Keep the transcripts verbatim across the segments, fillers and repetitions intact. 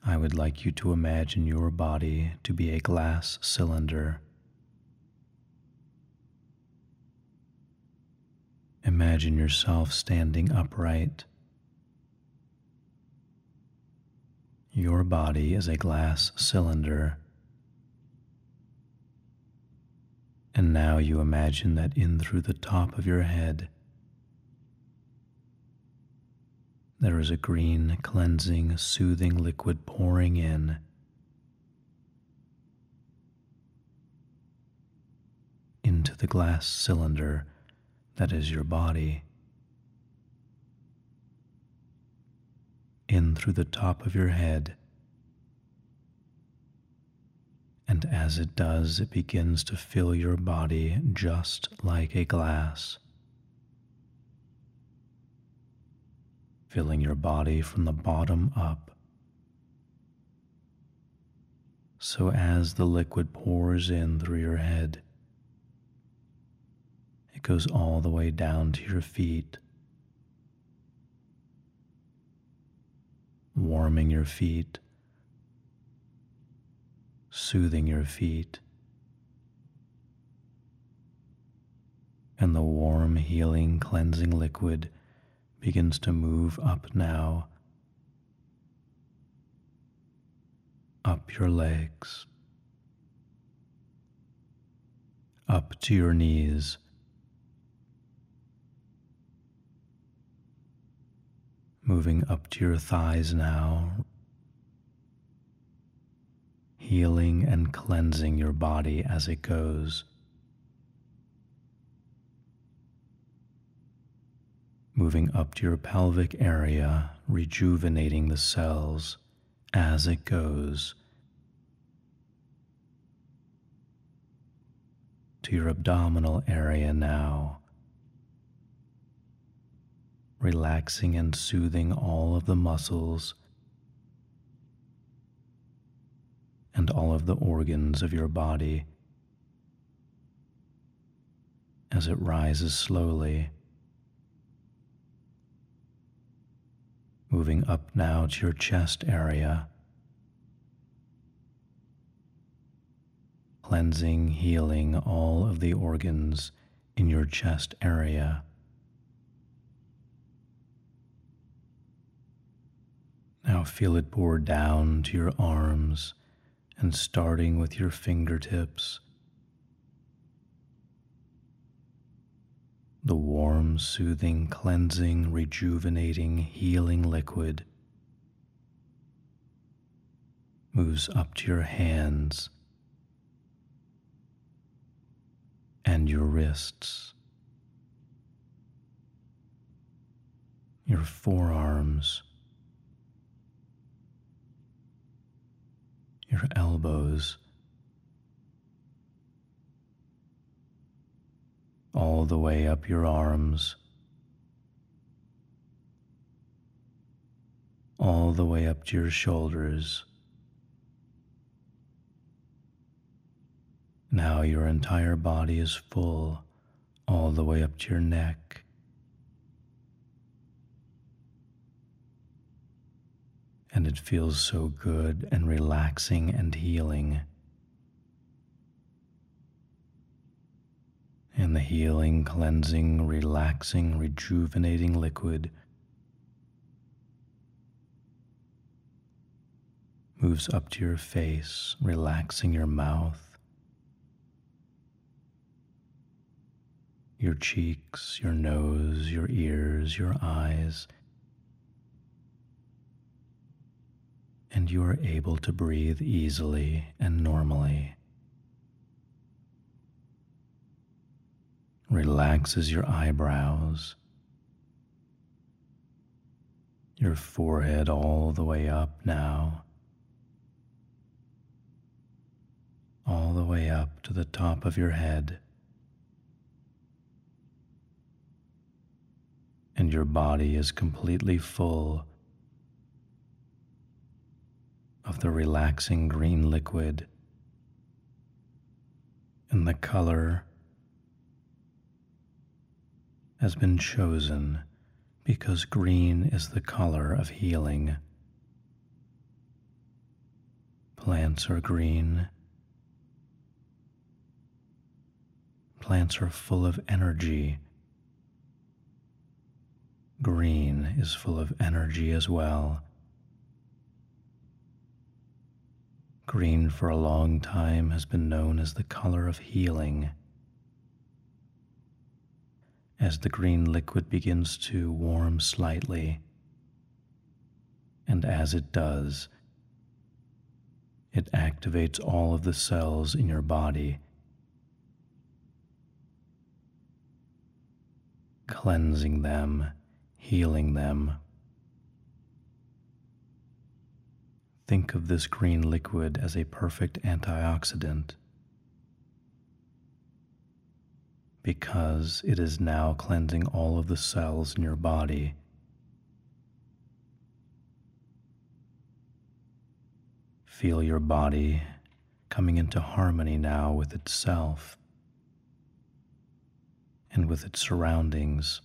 I would like you to imagine your body to be a glass cylinder. Imagine yourself standing upright. Your body is a glass cylinder. And now you imagine that in through the top of your head, there is a green, cleansing, soothing liquid pouring in. Into the glass cylinder that is your body. In through the top of your head. And as it does, it begins to fill your body just like a glass. Filling your body from the bottom up. So as the liquid pours in through your head, it goes all the way down to your feet, warming your feet, soothing your feet, and the warm, healing, cleansing liquid begins to move up now, up your legs, up to your knees, moving up to your thighs now, healing and cleansing your body as it goes. Moving up to your pelvic area, rejuvenating the cells as it goes. To your abdominal area now, relaxing and soothing all of the muscles and all of the organs of your body as it rises slowly. Moving up now to your chest area, cleansing, healing all of the organs in your chest area. Now feel it pour down to your arms and starting with your fingertips. The warm, soothing, cleansing, rejuvenating, healing liquid moves up to your hands and your wrists, your forearms, your elbows, all the way up your arms, all the way up to your shoulders. Now your entire body is full, all the way up to your neck. And it feels so good and relaxing and healing. And the healing, cleansing, relaxing, rejuvenating liquid moves up to your face, relaxing your mouth, your cheeks, your nose, your ears, your eyes, and you are able to breathe easily and normally. Relaxes your eyebrows, your forehead all the way up now, all the way up to the top of your head, and your body is completely full of the relaxing green liquid, and the color has been chosen because green is the color of healing. Plants are green. Plants are full of energy. Green is full of energy as well. Green for a long time has been known as the color of healing. As the green liquid begins to warm slightly, and as it does, it activates all of the cells in your body, cleansing them, healing them. Think of this green liquid as a perfect antioxidant, because it is now cleansing all of the cells in your body. Feel your body coming into harmony now with itself and with its surroundings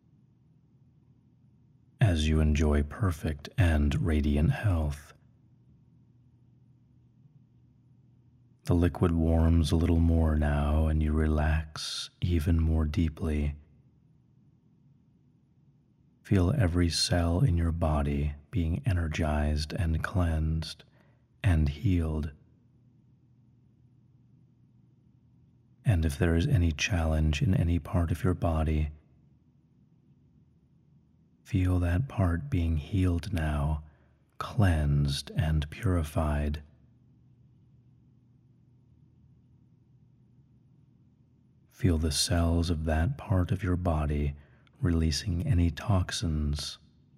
as you enjoy perfect and radiant health. The liquid warms a little more now, and you relax even more deeply. Feel every cell in your body being energized and cleansed and healed. And if there is any challenge in any part of your body, feel that part being healed now, cleansed and purified. Feel the cells of that part of your body releasing any toxins.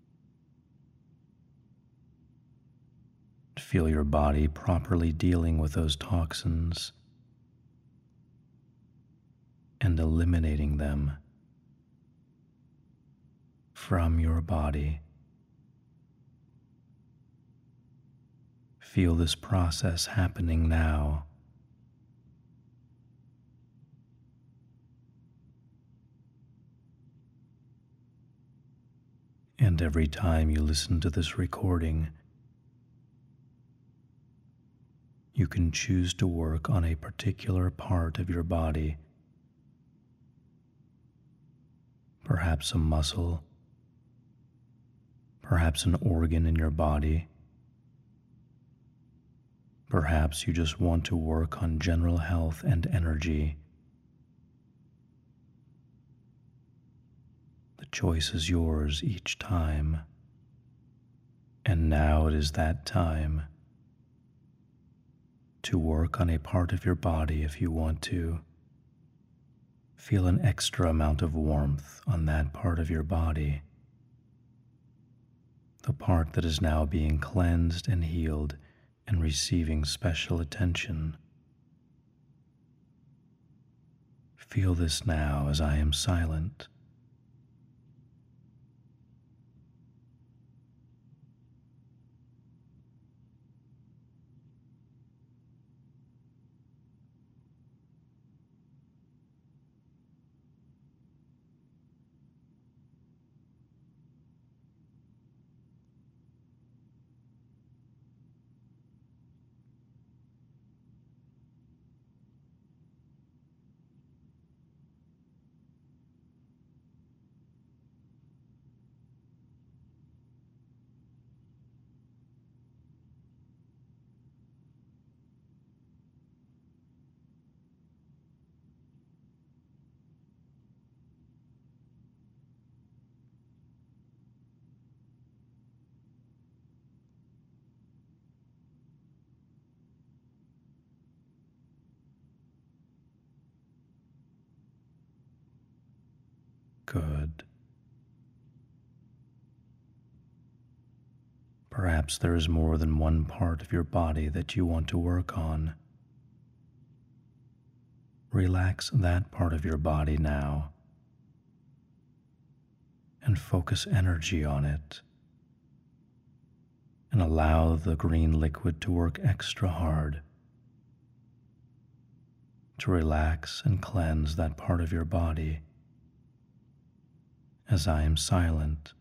Feel your body properly dealing with those toxins and eliminating them from your body. Feel this process happening now. And every time you listen to this recording, you can choose to work on a particular part of your body, perhaps a muscle, perhaps an organ in your body. Perhaps you just want to work on general health and energy. The choice is yours each time. And now it is that time to work on a part of your body if you want to. Feel an extra amount of warmth on that part of your body, the part that is now being cleansed and healed and receiving special attention. Feel this now as I am silent. Good. Perhaps there is more than one part of your body that you want to work on. Relax that part of your body now and focus energy on it, and allow the green liquid to work extra hard to relax and cleanse that part of your body as I am silent.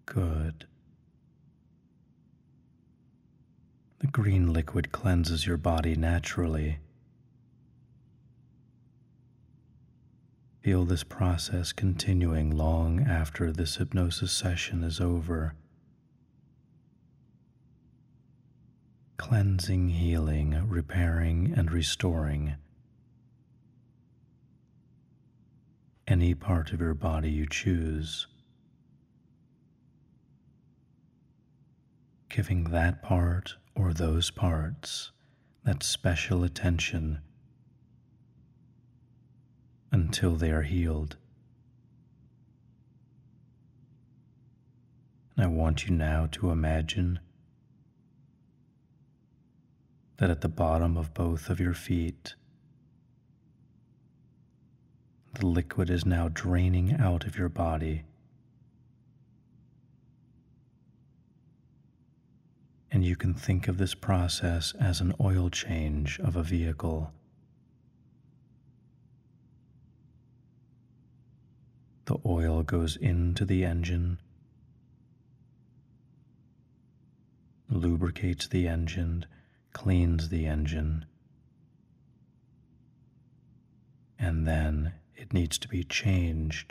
Good. The green liquid cleanses your body naturally. Feel this process continuing long after this hypnosis session is over. Cleansing, healing, repairing, and restoring any part of your body you choose. Giving that part or those parts that special attention until they are healed. And I want you now to imagine that at the bottom of both of your feet, the liquid is now draining out of your body. And you can think of this process as an oil change of a vehicle. The oil goes into the engine, lubricates the engine, cleans the engine, and then it needs to be changed.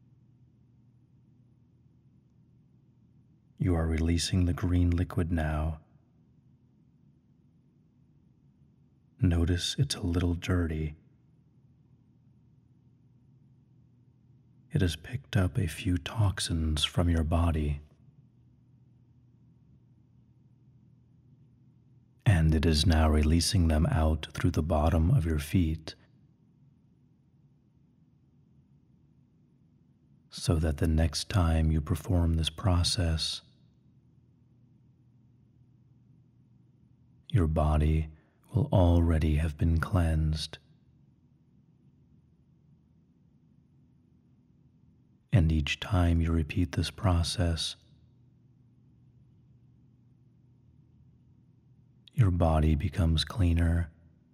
You are releasing the green liquid now. Notice it's a little dirty. It has picked up a few toxins from your body, and it is now releasing them out through the bottom of your feet, so that the next time you perform this process, your body will already have been cleansed. And each time you repeat this process, your body becomes cleaner,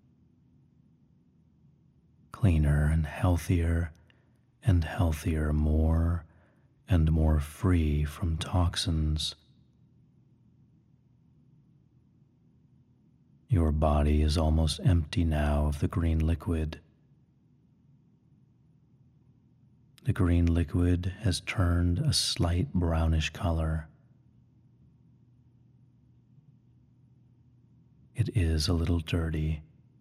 cleaner and healthier and healthier, more and more free from toxins. Your body is almost empty now of the green liquid. The green liquid has turned a slight brownish color. It is a little dirty.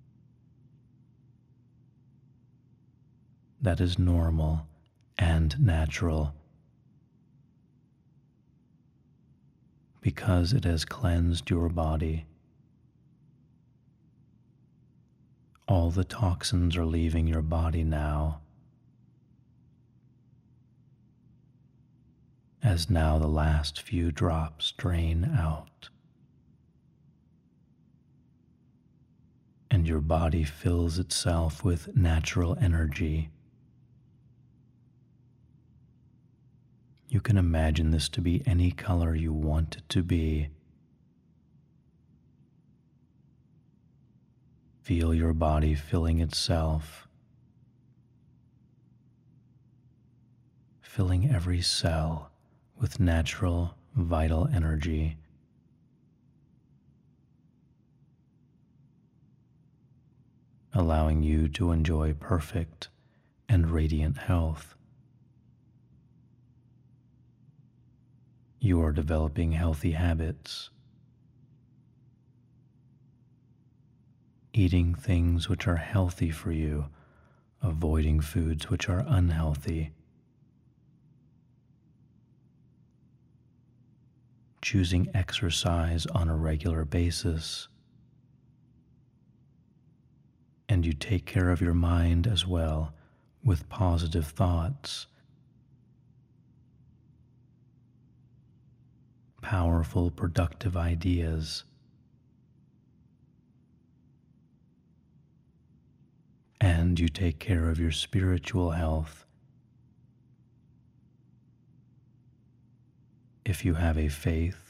That is normal and natural, because it has cleansed your body. All the toxins are leaving your body now, as now the last few drops drain out, and your body fills itself with natural energy. You can imagine this to be any color you want it to be. Feel your body filling itself, filling every cell with natural, vital energy. Allowing you to enjoy perfect and radiant health. You are developing healthy habits, eating things which are healthy for you, avoiding foods which are unhealthy, choosing exercise on a regular basis, and you take care of your mind as well with positive thoughts, powerful, productive ideas, and you take care of your spiritual health. If you have a faith,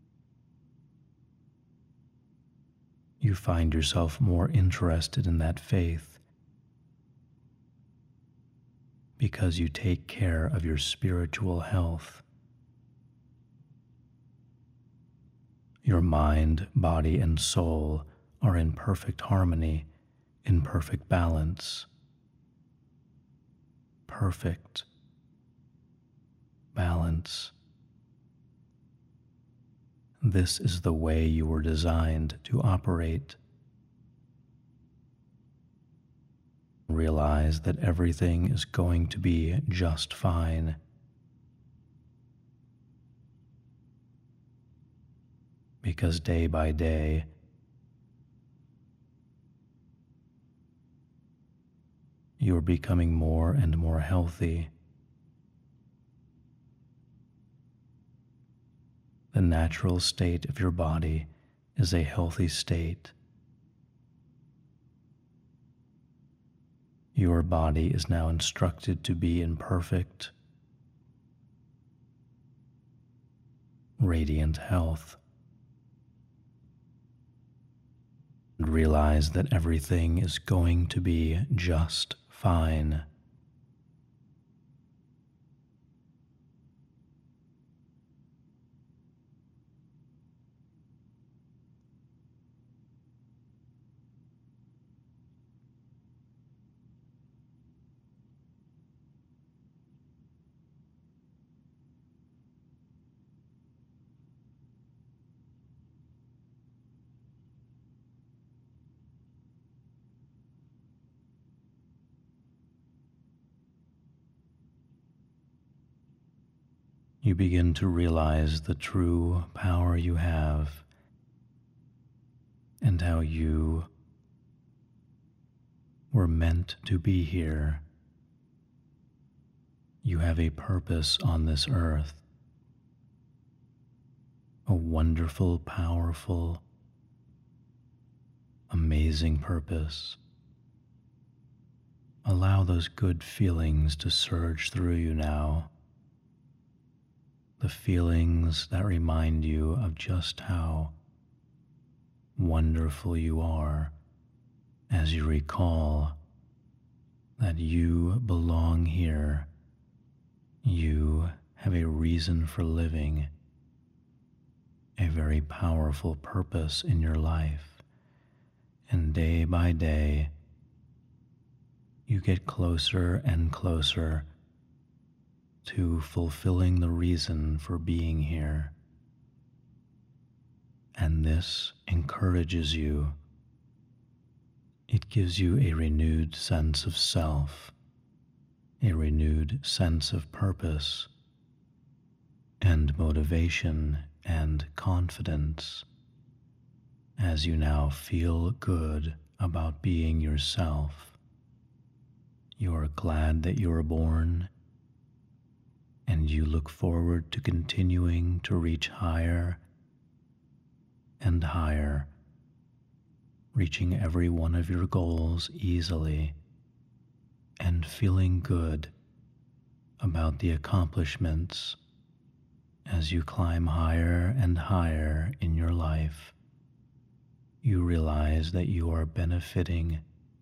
you find yourself more interested in that faith because you take care of your spiritual health. Your mind, body, and soul are in perfect harmony, in perfect balance. Perfect balance. This is the way you were designed to operate. Realize that everything is going to be just fine. Because day by day, you're becoming more and more healthy. The natural state of your body is a healthy state. Your body is now instructed to be in perfect, radiant health. And realize that everything is going to be just fine. You begin to realize the true power you have and how you were meant to be here. You have a purpose on this earth, a wonderful, powerful, amazing purpose. Allow those good feelings to surge through you now. The feelings that remind you of just how wonderful you are as you recall that you belong here. You have a reason for living, a very powerful purpose in your life, and day by day, you get closer and closer to fulfilling the reason for being here. And this encourages you. It gives you a renewed sense of self, a renewed sense of purpose, and motivation and confidence as you now feel good about being yourself. You are glad that you were born, and you look forward to continuing to reach higher and higher, reaching every one of your goals easily and feeling good about the accomplishments as you climb higher and higher in your life. You realize that you are benefiting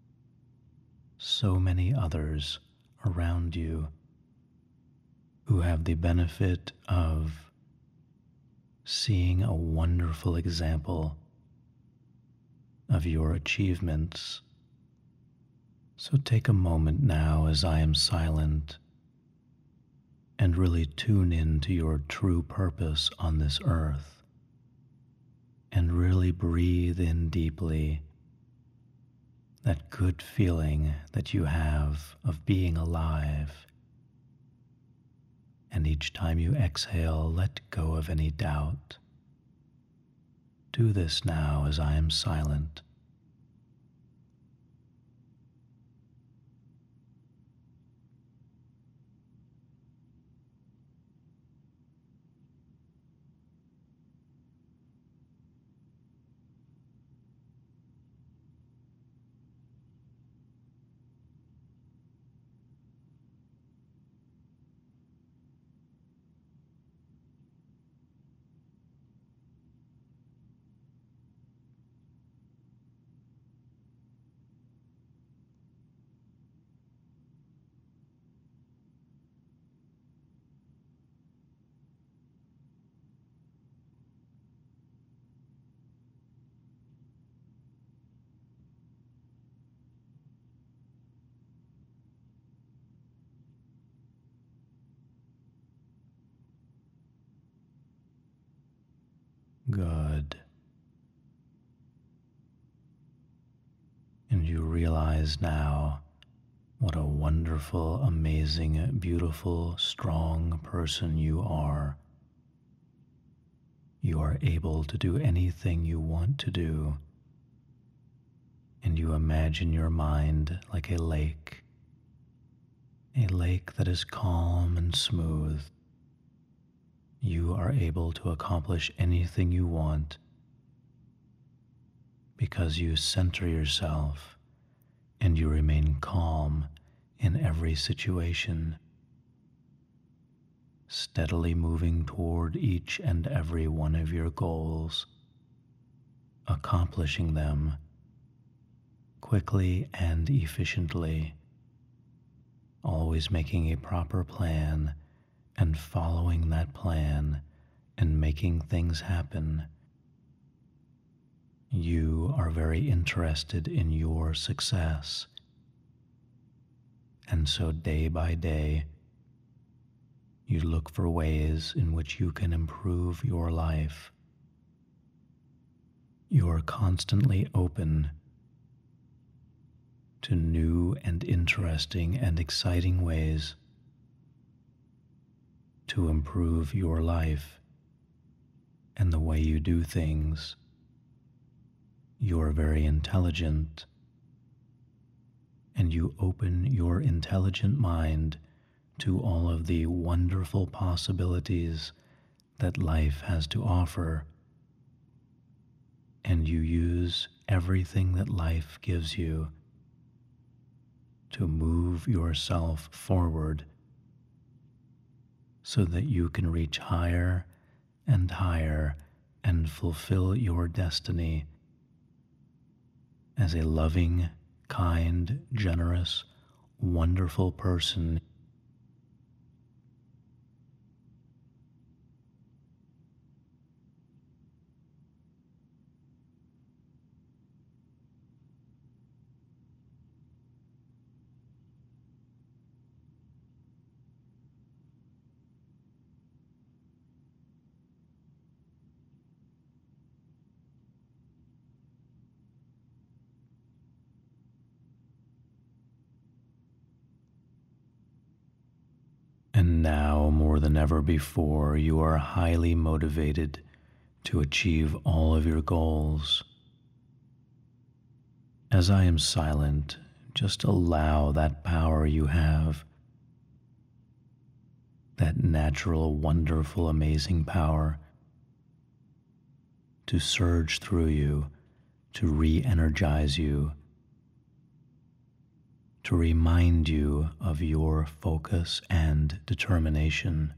so many others around you who have the benefit of seeing a wonderful example of your achievements. So take a moment now as I am silent and really tune in to your true purpose on this earth, and really breathe in deeply that good feeling that you have of being alive. And each time you exhale, let go of any doubt. Do this now as I am silent. Good. And you realize now what a wonderful, amazing, beautiful, strong person you are. You are able to do anything you want to do, and you imagine your mind like a lake, a lake that is calm and smooth. You are able to accomplish anything you want because you center yourself and you remain calm in every situation, steadily moving toward each and every one of your goals, accomplishing them quickly and efficiently, always making a proper plan and following that plan and making things happen. You are very interested in your success. And so day by day, you look for ways in which you can improve your life. You are constantly open to new and interesting and exciting ways to improve your life and the way you do things. You are very intelligent, and you open your intelligent mind to all of the wonderful possibilities that life has to offer, and you use everything that life gives you to move yourself forward so that you can reach higher and higher and fulfill your destiny as a loving, kind, generous, wonderful person. And now, more than ever before, you are highly motivated to achieve all of your goals. As I am silent, just allow that power you have, that natural, wonderful, amazing power, to surge through you, to re-energize you, to remind you of your focus and determination.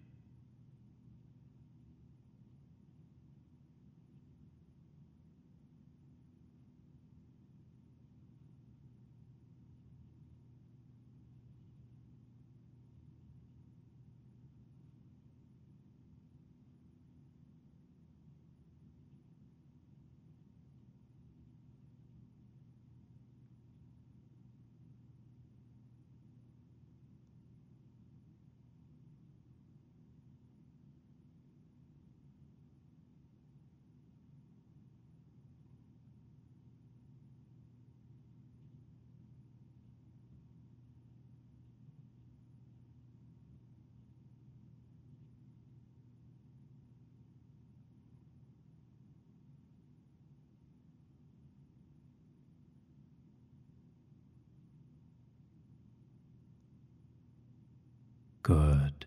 Good.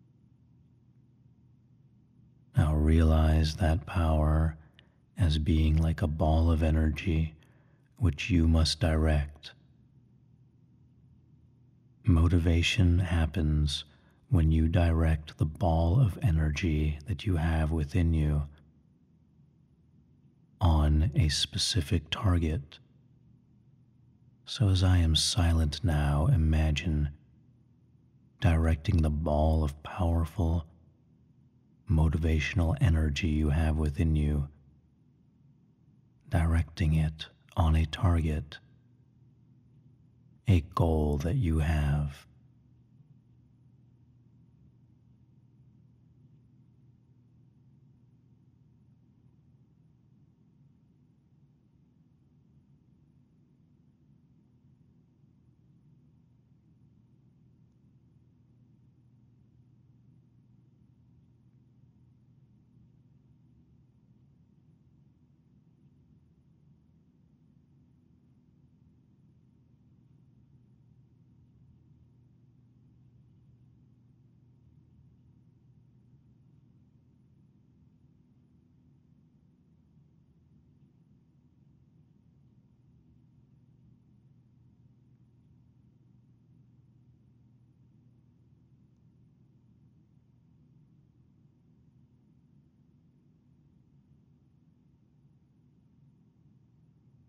Now realize that power as being like a ball of energy which you must direct. Motivation happens when you direct the ball of energy that you have within you on a specific target. So as I am silent now, imagine directing the ball of powerful, motivational energy you have within you, directing it on a target, a goal that you have.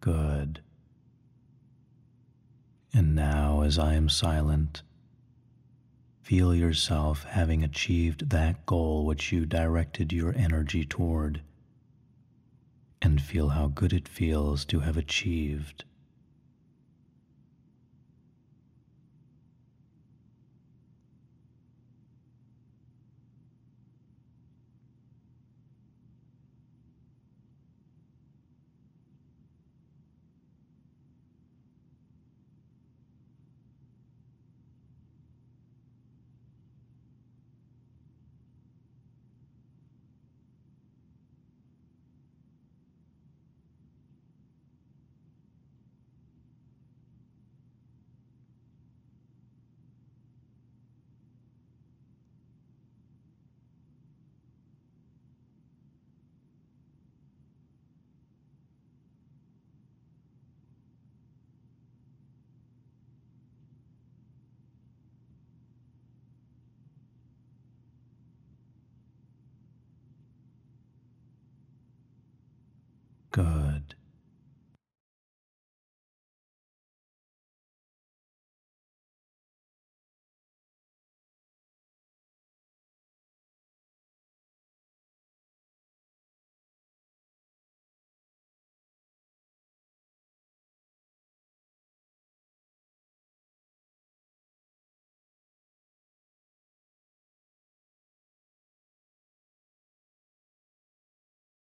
Good. And now, as I am silent, feel yourself having achieved that goal which you directed your energy toward, and feel how good it feels to have achieved. Good.